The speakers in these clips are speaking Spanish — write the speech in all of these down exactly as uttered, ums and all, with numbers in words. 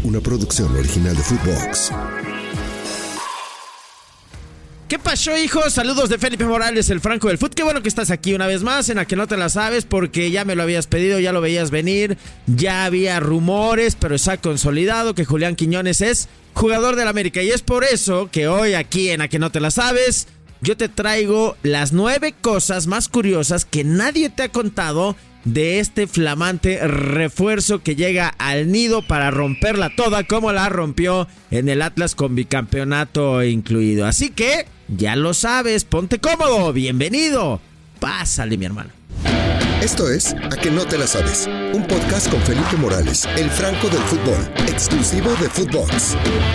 una producción original de Footbox. ¿Qué pasó, hijos? Saludos de Felipe Morales, el Franco del Fut. Qué bueno que estás aquí una vez más, en A Que No Te La Sabes, porque ya me lo habías pedido, ya lo veías venir, ya había rumores, pero está consolidado que Julián Quiñones es jugador del América. Y es por eso que hoy aquí en A Que No Te La Sabes, yo te traigo las nueve cosas más curiosas que nadie te ha contado de este flamante refuerzo que llega al nido para romperla toda como la rompió en el Atlas con bicampeonato incluido. Así que ya lo sabes, ponte cómodo, bienvenido, pásale mi hermano. Esto es A Que No Te La Sabes, un podcast con Felipe Morales, el Franco del fútbol, exclusivo de Footbox.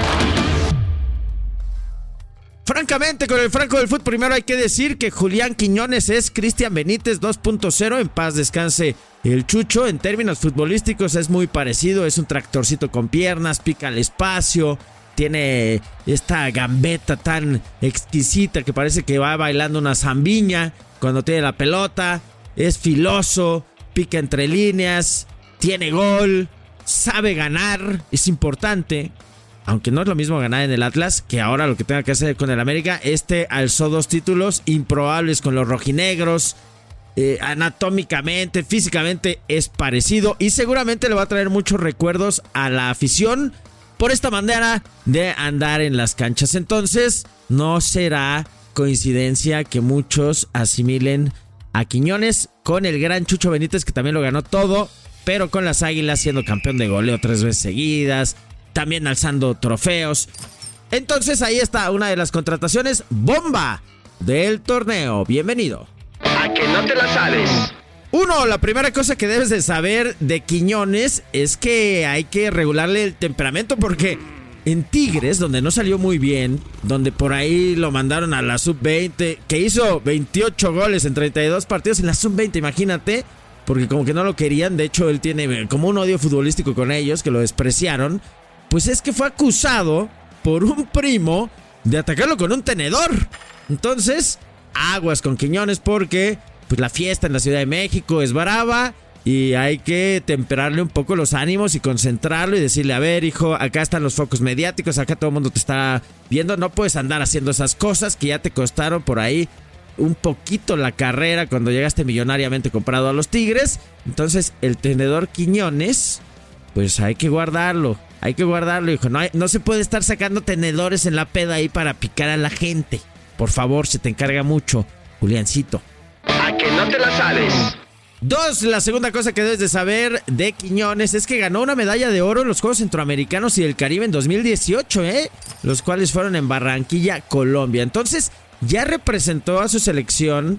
Francamente, con el Franco del Fútbol, primero hay que decir que Julián Quiñones es Cristian Benítez dos punto cero, en paz descanse el Chucho. En términos futbolísticos es muy parecido, es un tractorcito con piernas, pica al espacio, tiene esta gambeta tan exquisita que parece que va bailando una zambiña cuando tiene la pelota, es filoso, pica entre líneas, tiene gol, sabe ganar, es importante. Aunque no es lo mismo ganar en el Atlas que ahora lo que tenga que hacer con el América. Este alzó dos títulos improbables con los rojinegros. Eh, anatómicamente, físicamente es parecido. Y seguramente le va a traer muchos recuerdos a la afición por esta manera de andar en las canchas. Entonces, no será coincidencia que muchos asimilen a Quiñones con el gran Chucho Benítez, que también lo ganó todo, pero con las Águilas siendo campeón de goleo tres veces seguidas, también alzando trofeos. Entonces ahí está una de las contrataciones bomba del torneo. Bienvenido A Que No Te La Sabes. Uno, la primera cosa que debes de saber de Quiñones es que hay que regularle el temperamento, porque en Tigres, donde no salió muy bien, donde por ahí lo mandaron a la sub veinte, que hizo veintiocho goles en treinta y dos partidos en la sub veinte, imagínate, porque como que no lo querían. De hecho, él tiene como un odio futbolístico con ellos, que lo despreciaron. Pues es que fue acusado por un primo de atacarlo con un tenedor. Entonces, aguas con Quiñones, porque pues la fiesta en la Ciudad de México es brava y hay que temperarle un poco los ánimos y concentrarlo y decirle: a ver, hijo, acá están los focos mediáticos, acá todo el mundo te está viendo, no puedes andar haciendo esas cosas que ya te costaron por ahí un poquito la carrera cuando llegaste millonariamente comprado a los Tigres. Entonces, el tenedor Quiñones, pues hay que guardarlo. Hay que guardarlo, hijo. No, hay, no se puede estar sacando tenedores en la peda ahí para picar a la gente. Por favor, se te encarga mucho, Juliancito. A Que No Te La Sabes. Dos, la segunda cosa que debes de saber de Quiñones es que ganó una medalla de oro en los Juegos Centroamericanos y del Caribe en dos mil dieciocho, ¿eh? Los cuales fueron en Barranquilla, Colombia. Entonces, ya representó a su selección,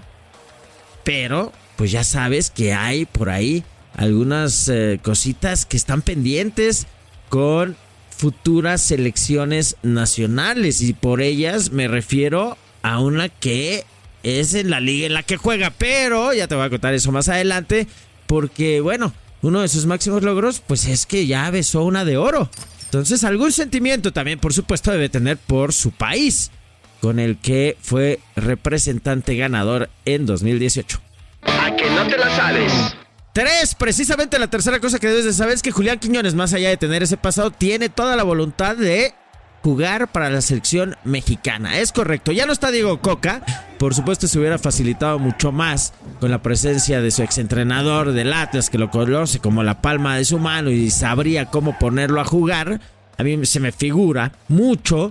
pero pues ya sabes que hay por ahí algunas eh, cositas que están pendientes con futuras selecciones nacionales, y por ellas me refiero a una que es en la liga en la que juega, pero ya te voy a contar eso más adelante, porque bueno, uno de sus máximos logros pues es que ya besó una de oro. Entonces algún sentimiento también, por supuesto, debe tener por su país, con el que fue representante ganador en dos mil dieciocho. A Que No Te La Sabes. Tres, precisamente la tercera cosa que debes de saber es que Julián Quiñones, más allá de tener ese pasado, tiene toda la voluntad de jugar para la selección mexicana. Es correcto, ya no está Diego Coca. Por supuesto, se hubiera facilitado mucho más con la presencia de su exentrenador del Atlas, que lo conoce como la palma de su mano y sabría cómo ponerlo a jugar. A mí se me figura mucho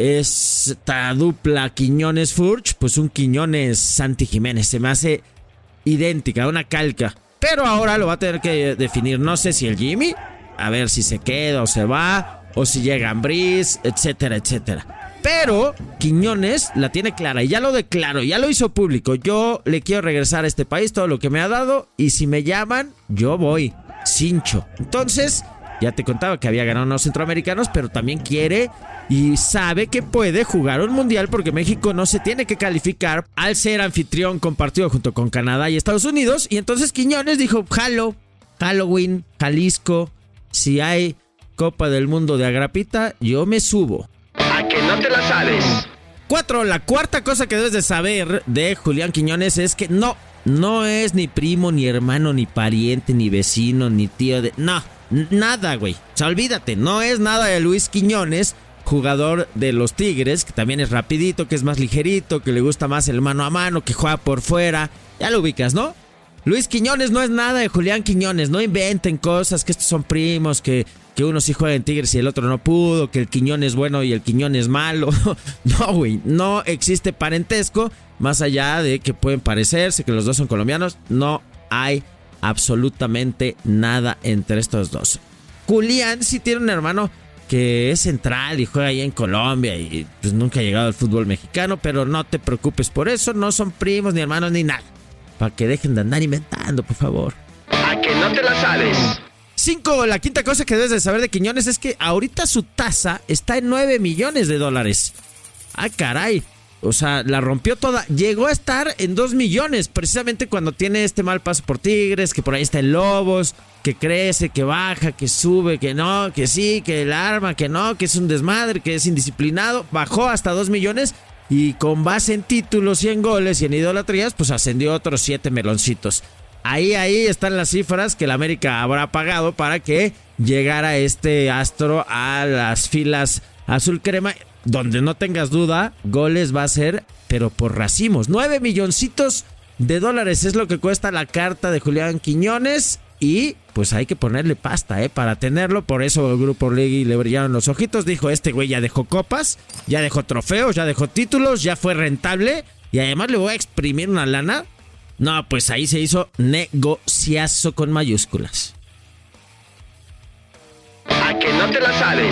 esta dupla Quiñones-Furch, pues un Quiñones-Santi Jiménez. Se me hace idéntica, una calca. Pero ahora lo va a tener que definir, no sé si el Jimmy, a ver si se queda o se va, o si llega Ambriz, etcétera, etcétera. Pero Quiñones la tiene clara y ya lo declaró, ya lo hizo público. Yo le quiero regresar a este país todo lo que me ha dado, y si me llaman, yo voy, cincho. Entonces, ya te contaba que había ganado unos centroamericanos, pero también quiere y sabe que puede jugar un mundial, porque México no se tiene que calificar al ser anfitrión compartido junto con Canadá y Estados Unidos. Y entonces Quiñones dijo: jalo, Halloween, Jalisco, si hay Copa del Mundo de Agrapita, yo me subo. A Que No Te La Sabes. Cuatro, la cuarta cosa que debes de saber de Julián Quiñones es que no, no es ni primo, ni hermano, ni pariente, ni vecino, ni tío de... No, nada, güey. O sea, olvídate, no es nada de Luis Quiñones, jugador de los Tigres, que también es rapidito, que es más ligerito, que le gusta más el mano a mano, que juega por fuera. Ya lo ubicas, ¿no? Luis Quiñones no es nada de Julián Quiñones. No inventen cosas, que estos son primos, que, que uno sí juega en Tigres y el otro no pudo, que el Quiñones es bueno y el Quiñones malo. No, güey, no existe parentesco, más allá de que pueden parecerse, que los dos son colombianos. No hay absolutamente nada entre estos dos. Julián sí tiene un hermano que es central y juega ahí en Colombia y pues nunca ha llegado al fútbol mexicano, pero no te preocupes por eso, no son primos ni hermanos ni nada. Para que dejen de andar inventando, por favor. A que no te la sabes. Cinco, la quinta cosa que debes de saber de Quiñones es que ahorita su tasa está en nueve millones de dólares. Ah, caray. O sea, la rompió toda. Llegó a estar en dos millones, precisamente cuando tiene este mal paso por Tigres, que por ahí está en Lobos, que crece, que baja, que sube, que no, que sí, que el arma, que no, que es un desmadre, que es indisciplinado. Bajó hasta dos millones y con base en títulos y en goles y en idolatrías, pues ascendió otros siete meloncitos. Ahí, ahí están las cifras que el América habrá pagado para que llegara este astro a las filas azul crema. Donde no tengas duda, goles va a ser, pero por racimos. Nueve milloncitos de dólares es lo que cuesta la carta de Julián Quiñones. Y pues hay que ponerle pasta, ¿eh? Para tenerlo. Por eso el Grupo Orlegui le brillaron los ojitos. Dijo, este güey ya dejó copas, ya dejó trofeos, ya dejó títulos, ya fue rentable. Y además le voy a exprimir una lana. No, pues ahí se hizo negociazo con mayúsculas. A que no te la sabes.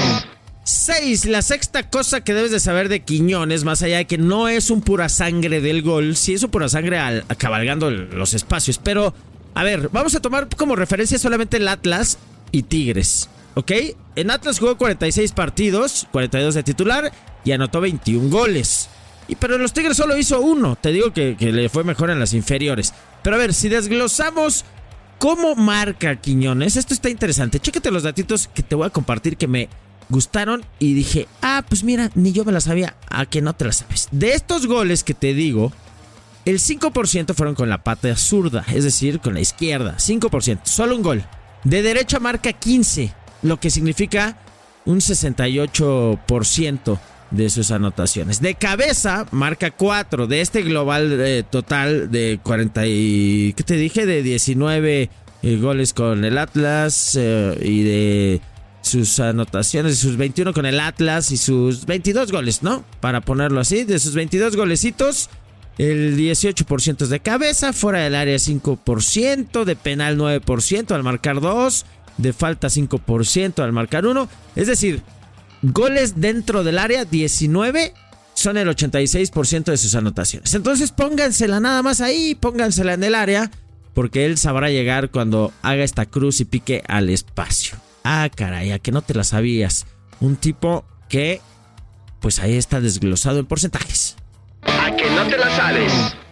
seis. La sexta cosa que debes de saber de Quiñones, más allá de que no es un pura sangre del gol, sí es un pura sangre al, cabalgando los espacios. Pero, a ver, vamos a tomar como referencia solamente el Atlas y Tigres, ¿ok? En Atlas jugó cuarenta y seis partidos, cuarenta y dos de titular y anotó veintiún goles. Y, pero en los Tigres solo hizo uno. Te digo que, que le fue mejor en las inferiores. Pero a ver, si desglosamos cómo marca Quiñones, esto está interesante. Chécate los datitos que te voy a compartir que me gustaron y dije, ah, pues mira, ni yo me la sabía. A que no te la sabes. De estos goles que te digo, el cinco por ciento fueron con la pata zurda, es decir, con la izquierda. cinco por ciento, solo un gol. De derecha marca quince, lo que significa un sesenta y ocho por ciento de sus anotaciones. De cabeza marca cuatro. De este global eh, total de cuarenta y... ¿qué te dije? De diecinueve eh, goles con el Atlas eh, y de sus anotaciones, sus veintiuno con el Atlas y sus veintidós goles, ¿no? Para ponerlo así, de sus veintidós golecitos, el dieciocho por ciento es de cabeza, fuera del área cinco por ciento, de penal nueve por ciento al marcar dos, de falta cinco por ciento al marcar uno. Es decir, goles dentro del área diecinueve son el ochenta y seis por ciento de sus anotaciones. Entonces póngansela nada más ahí, póngansela en el área, porque él sabrá llegar cuando haga esta cruz y pique al espacio. Ah, caray, a que no te la sabías. Un tipo que, pues ahí está desglosado en porcentajes. A que no te la sabes.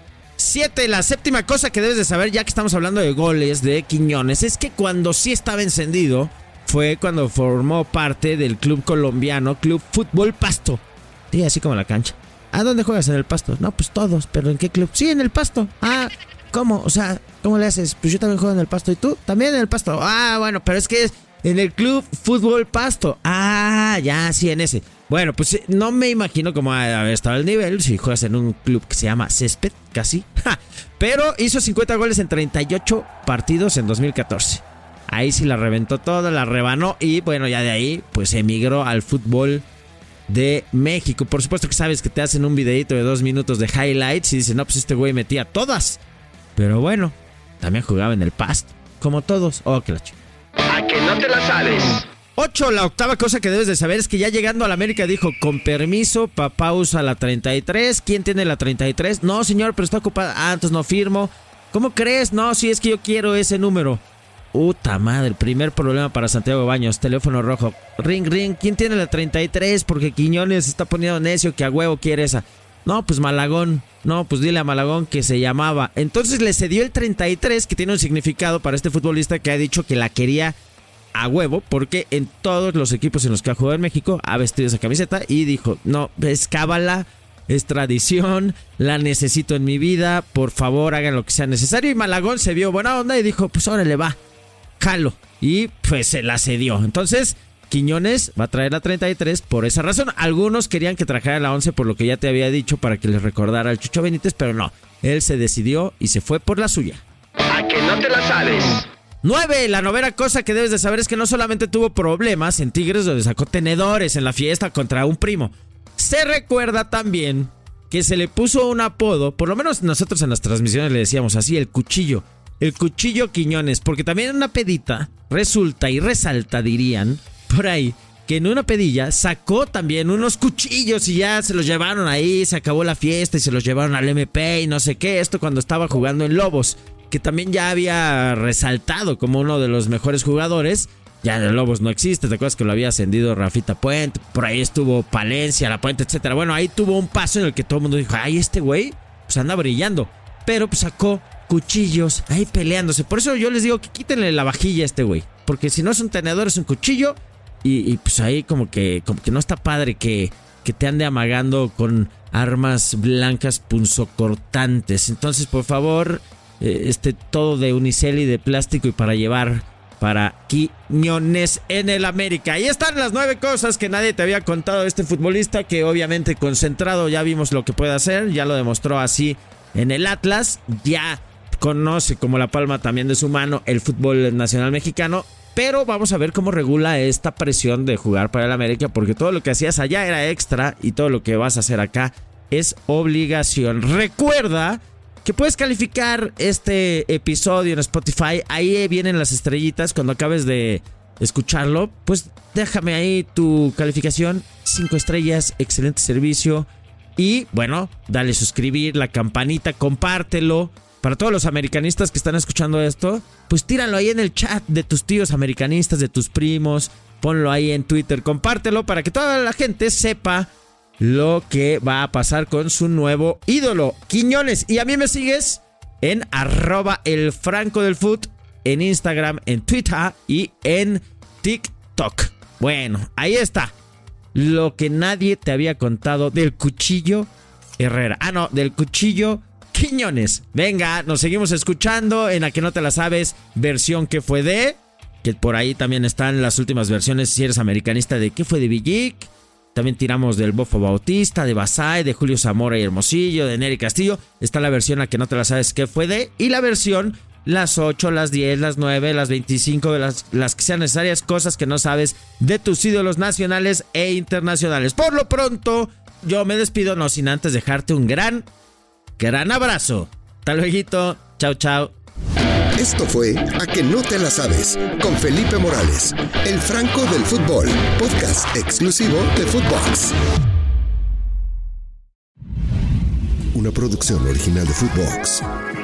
siete. La séptima cosa que debes de saber, ya que estamos hablando de goles de Quiñones, es que cuando sí estaba encendido fue cuando formó parte del club colombiano, Club Fútbol Pasto. Sí, así como la cancha. ¿A dónde juegas en el Pasto? No, pues todos, pero ¿en qué club? Sí, en el Pasto. Ah, ¿cómo? O sea, ¿cómo le haces? Pues yo también juego en el Pasto. ¿Y tú? También en el Pasto. Ah, bueno, pero es que es en el Club Fútbol Pasto. Ah, ya, sí, en ese. Bueno, pues no me imagino cómo ha haber estado el nivel si juegas en un club que se llama Césped, casi. Ja, pero hizo cincuenta goles en treinta y ocho partidos en dos mil catorce. Ahí sí la reventó toda, la rebanó y bueno, ya de ahí pues emigró al fútbol de México. Por supuesto que sabes que te hacen un videito de dos minutos de highlights y dicen, no, pues este güey metía todas. Pero bueno, también jugaba en el Pasto, como todos. Oh, qué la chica. A que no te la sabes. ocho. La octava cosa que debes de saber es que ya llegando a la América dijo, con permiso, papá usa la treinta y tres. ¿Quién tiene la treinta y tres? No, señor, pero está ocupada. Ah, entonces no firmo. ¿Cómo crees? No, si es que yo quiero ese número. Puta madre, el primer problema para Santiago Baños. Teléfono rojo. Ring, ring. ¿Quién tiene la treinta y tres? Porque Quiñones está poniendo necio que a huevo quiere esa. No, pues Malagón. No, pues dile a Malagón que se llamaba. Entonces le cedió el treinta y tres, que tiene un significado para este futbolista que ha dicho que la quería a huevo, porque en todos los equipos en los que ha jugado en México ha vestido esa camiseta y dijo, no, es cábala, es tradición, la necesito en mi vida, por favor hagan lo que sea necesario. Y Malagón se vio buena onda y dijo, pues órale va, jalo. Y pues se la cedió. Entonces, Quiñones va a traer la treinta y tres por esa razón. Algunos querían que trajera la once por lo que ya te había dicho para que les recordara al Chucho Benítez, pero no. Él se decidió y se fue por la suya. A que no te la sabes. nueve. La novena cosa que debes de saber es que no solamente tuvo problemas en Tigres donde sacó tenedores en la fiesta contra un primo. Se recuerda también que se le puso un apodo, por lo menos nosotros en las transmisiones le decíamos así, el cuchillo. El cuchillo Quiñones, porque también en una pedita resulta y resalta, dirían, por ahí, que en una pedilla sacó también unos cuchillos y ya se los llevaron ahí, se acabó la fiesta y se los llevaron al M P y no sé qué, esto cuando estaba jugando en Lobos, que también ya había resaltado como uno de los mejores jugadores. Ya en Lobos no existe, ¿te acuerdas que lo había ascendido Rafita Puente? Por ahí estuvo Palencia, La Puente, etcétera. Bueno, ahí tuvo un paso en el que todo el mundo dijo, ay, este güey pues anda brillando, pero pues sacó cuchillos ahí peleándose. Por eso yo les digo que quítenle la vajilla a este güey, porque si no es un tenedor es un cuchillo. Y, y pues ahí como que, como que no está padre que, que te ande amagando con armas blancas punzocortantes. Entonces, por favor, eh, este todo de unicel y de plástico y para llevar para Quiñones en el América. Ahí están las nueve cosas que nadie te había contado de este futbolista, que obviamente concentrado ya vimos lo que puede hacer. Ya lo demostró así en el Atlas. Ya conoce como la palma también de su mano el fútbol nacional mexicano. Pero vamos a ver cómo regula esta presión de jugar para el América, porque todo lo que hacías allá era extra y todo lo que vas a hacer acá es obligación. Recuerda que puedes calificar este episodio en Spotify. Ahí vienen las estrellitas cuando acabes de escucharlo. Pues déjame ahí tu calificación. Cinco estrellas, excelente servicio. Y bueno, dale suscribir, la campanita, compártelo. Para todos los americanistas que están escuchando esto, pues tíralo ahí en el chat de tus tíos americanistas, de tus primos. Ponlo ahí en Twitter, compártelo para que toda la gente sepa lo que va a pasar con su nuevo ídolo, Quiñones. Y a mí me sigues en arroba el Franco del Foot, en Instagram, en Twitter y en TikTok. Bueno, ahí está lo que nadie te había contado del cuchillo Herrera. Ah, no, del cuchillo Quiñones. Venga, nos seguimos escuchando en A Que No Te La Sabes, versión que fue de... Que por ahí también están las últimas versiones, si eres americanista, de ¿Qué fue de Villic? También tiramos del Bofo Bautista, de Basay, de Julio Zamora y Hermosillo, de Nery Castillo. Está la versión A Que No Te La Sabes, ¿Qué fue de? Y la versión las ocho, las diez, las nueve, las veinticinco, las, las que sean necesarias, cosas que no sabes de tus ídolos nacionales e internacionales. Por lo pronto, yo me despido, no sin antes dejarte un gran... gran abrazo. Hasta luego. Chao, chao. Esto fue A Que No Te La Sabes con Felipe Morales, el Franco del Fútbol, podcast exclusivo de Footbox. Una producción original de Footbox.